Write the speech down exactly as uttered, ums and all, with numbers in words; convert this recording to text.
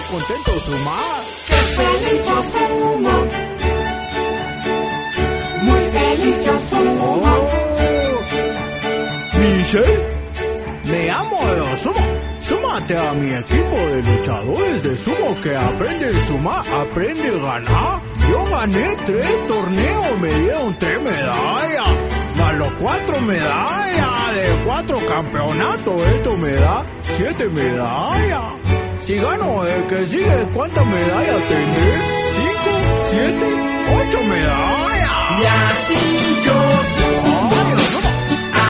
contento sumar. ¡Qué feliz yo sumo! Muy feliz yo sumo. Oh. Michelle, me amo de sumo. Súmate a mi equipo de luchadores de sumo que aprende a sumar, aprende a ganar. Yo gané tres torneos, me dieron tres medallas. Más los cuatro medallas de cuatro campeonatos, esto me da siete medallas. Si gano el que sigue, ¿cuántas medallas tendré? ¿Cinco? ¿Siete? ¿Ocho medallas? Y así yo sumo.